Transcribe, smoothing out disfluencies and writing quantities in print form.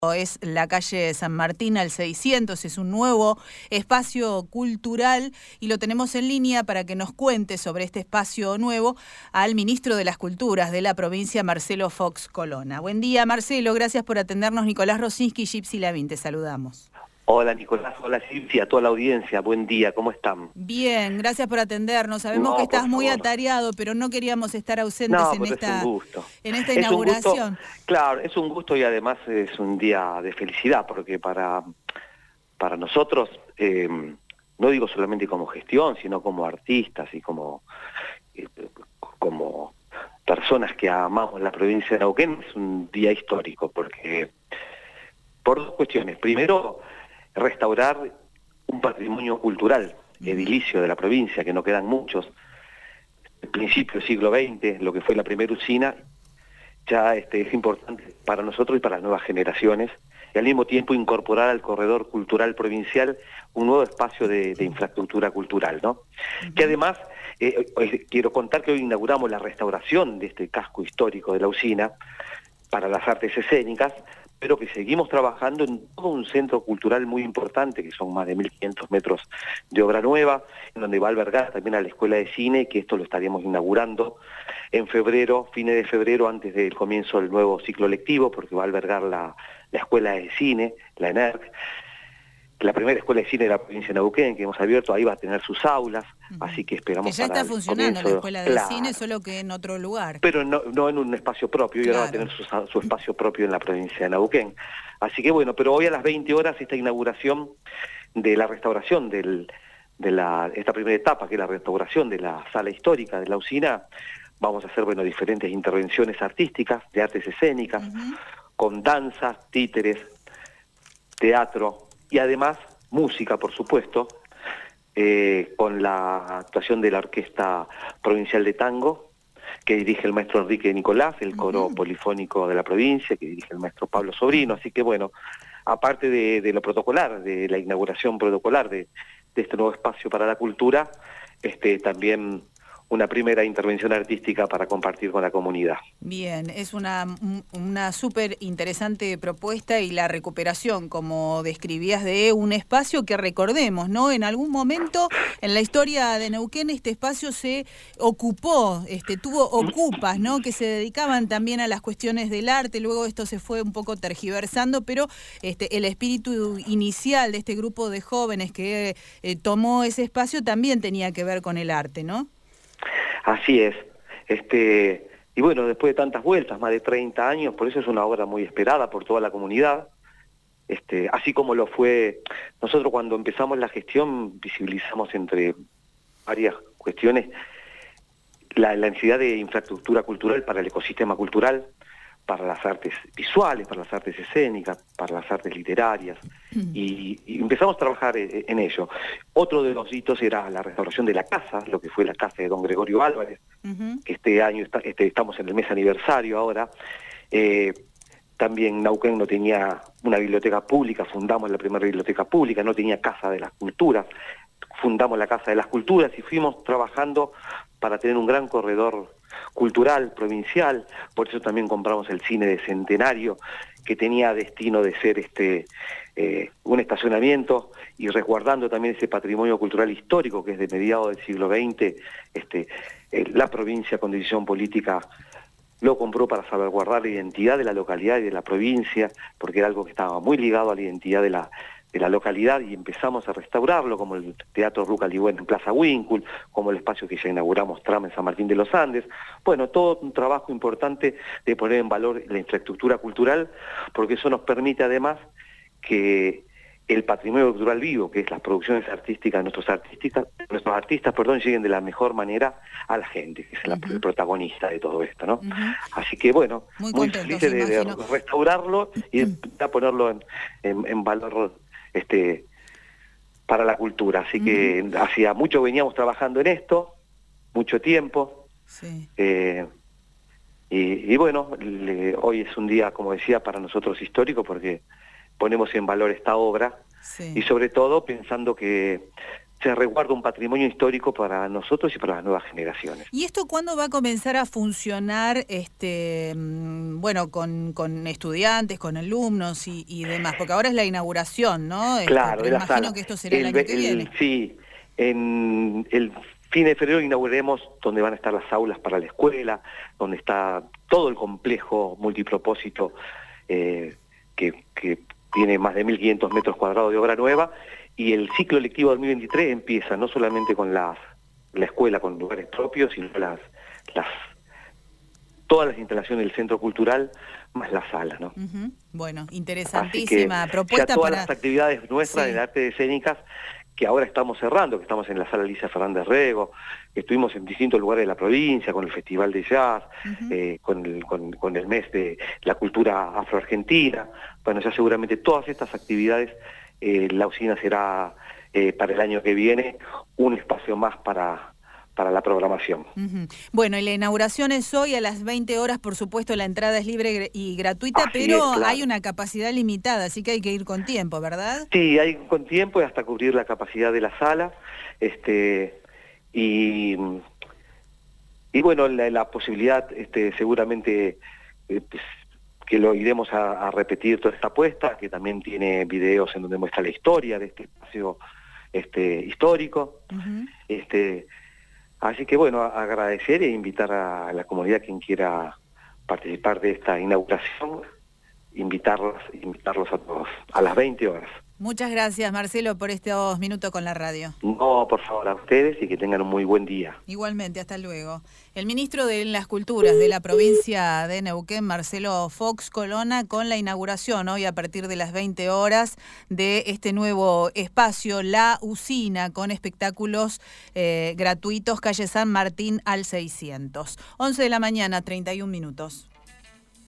Es la calle San Martín al 600, es un nuevo espacio cultural y lo tenemos en línea para que nos cuente sobre este espacio nuevo al ministro de las Culturas de la provincia, Marcelo Fox Colonna. Buen día, Marcelo, gracias por atendernos. Nicolás Rosinski y Gypsy Lavín, te saludamos. Hola Nicolás, hola Gypsy, a toda la audiencia, buen día, ¿cómo están? Bien, gracias por atendernos. Sabemos que estás muy atareado, pero no queríamos estar ausentes en esta inauguración. Claro, es un gusto y además es un día de felicidad, porque para nosotros, no digo solamente como gestión, sino como artistas y como personas que amamos la provincia de Neuquén, es un día histórico, porque por dos cuestiones. Primero, restaurar un patrimonio cultural edilicio de la provincia, que no quedan muchos. El principio del siglo XX, lo que fue la primera usina, ya es importante para nosotros y para las nuevas generaciones, y al mismo tiempo incorporar al corredor cultural provincial un nuevo espacio de infraestructura cultural, ¿no? Que además, quiero contar que hoy inauguramos la restauración de este casco histórico de la usina para las artes escénicas, pero que seguimos trabajando en todo un centro cultural muy importante, que son más de 1.500 metros de obra nueva, en donde va a albergar también a la Escuela de Cine, que esto lo estaríamos inaugurando en febrero, fines de febrero, antes del comienzo del nuevo ciclo lectivo, porque va a albergar la Escuela de Cine, la ENERC, la primera escuela de cine de la provincia de Neuquén, que hemos abierto, ahí va a tener sus aulas, así que esperamos que ya para está funcionando la escuela de cine, solo que en otro lugar. Pero no en un espacio propio, y ahora va a tener su espacio propio en la provincia de Neuquén. Así que bueno, pero hoy a las 20 horas esta inauguración de la restauración esta primera etapa, que es la restauración de la sala histórica de la usina, vamos a hacer diferentes intervenciones artísticas, de artes escénicas, con danzas, títeres, teatro, y además música, por supuesto, con la actuación de la Orquesta Provincial de Tango, que dirige el maestro Enrique Nicolás, el coro polifónico de la provincia, que dirige el maestro Pablo Sobrino. Así que bueno, aparte de lo protocolar, de la inauguración protocolar de este nuevo espacio para la cultura, también una primera intervención artística para compartir con la comunidad. Bien, es una súper interesante propuesta y la recuperación, como describías, de un espacio que recordemos, ¿no? En algún momento en la historia de Neuquén este espacio se ocupó, tuvo ocupas, ¿no? Que se dedicaban también a las cuestiones del arte, luego esto se fue un poco tergiversando, pero el espíritu inicial de este grupo de jóvenes que tomó ese espacio también tenía que ver con el arte, ¿no? Así es, y bueno, después de tantas vueltas, más de 30 años, por eso es una obra muy esperada por toda la comunidad, así como lo fue, nosotros cuando empezamos la gestión visibilizamos entre varias cuestiones la necesidad de infraestructura cultural para el ecosistema cultural, para las artes visuales, para las artes escénicas, para las artes literarias, y empezamos a trabajar en ello. Otro de los hitos era la restauración de la casa, lo que fue la casa de don Gregorio Álvarez, que este año estamos en el mes aniversario ahora. También Neuquén no tenía una biblioteca pública, fundamos la primera biblioteca pública, no tenía Casa de las Culturas, fundamos la Casa de las Culturas y fuimos trabajando para tener un gran corredor cultural, provincial. Por eso también compramos el cine de Centenario, que tenía destino de ser un estacionamiento, y resguardando también ese patrimonio cultural histórico que es de mediados del siglo XX, la provincia con decisión política lo compró para salvaguardar la identidad de la localidad y de la provincia, porque era algo que estaba muy ligado a la identidad de la localidad, y empezamos a restaurarlo, como el Teatro Ruca Ligüen en Plaza Winkle, como el espacio que ya inauguramos, Trama en San Martín de los Andes. Bueno, todo un trabajo importante de poner en valor la infraestructura cultural, porque eso nos permite además que el patrimonio cultural vivo, que es las producciones artísticas de nuestros artistas, lleguen de la mejor manera a la gente, que es el protagonista de todo esto, ¿no? Así que bueno, muy feliz de restaurarlo y de ponerlo en valor para la cultura. Así que hacía mucho veníamos trabajando en esto, mucho tiempo. Sí. Y bueno, hoy es un día, como decía, para nosotros histórico, porque ponemos en valor esta obra, y sobre todo pensando que se resguarda un patrimonio histórico para nosotros y para las nuevas generaciones. ¿Y esto cuándo va a comenzar a funcionar, bueno, con estudiantes, con alumnos y demás? Porque ahora es la inauguración, ¿no? Claro, de la imagino sala. que esto será el año que viene. Sí, en el fin de febrero inauguraremos donde van a estar las aulas para la escuela, donde está todo el complejo multipropósito que tiene más de 1.500 metros cuadrados de obra nueva, y el ciclo lectivo 2023 empieza no solamente con la escuela con lugares propios, sino todas las instalaciones del centro cultural más la sala, ¿no? Bueno, interesantísima propuesta ya todas para las actividades nuestras de artes escénicas que ahora estamos cerrando, que estamos en la sala Alicia Fernández Rego, que estuvimos en distintos lugares de la provincia, con el Festival de Jazz, con el mes de la cultura afroargentina. Bueno, ya seguramente todas estas actividades, la usina será para el año que viene un espacio más para la programación. Bueno, y la inauguración es hoy a las 20 horas, por supuesto la entrada es libre y gratuita, pero claro, hay una capacidad limitada, así que hay que ir con tiempo, ¿verdad? Sí, hay con tiempo y hasta cubrir la capacidad de la sala, y bueno, la posibilidad seguramente que lo iremos a repetir toda esta apuesta, que también tiene videos en donde muestra la historia de este espacio histórico. Así que bueno, agradecer e invitar a la comunidad, quien quiera participar de esta inauguración, invitarlos a todos, a las 20 horas. Muchas gracias, Marcelo, por estos minutos con la radio. No, por favor, a ustedes, y que tengan un muy buen día. Igualmente, hasta luego. El ministro de las Culturas de la provincia de Neuquén, Marcelo Fox Colonna, con la inauguración hoy a partir de las 20 horas de este nuevo espacio, La Usina, con espectáculos gratuitos, calle San Martín al 600. 11 de la mañana, 31 minutos.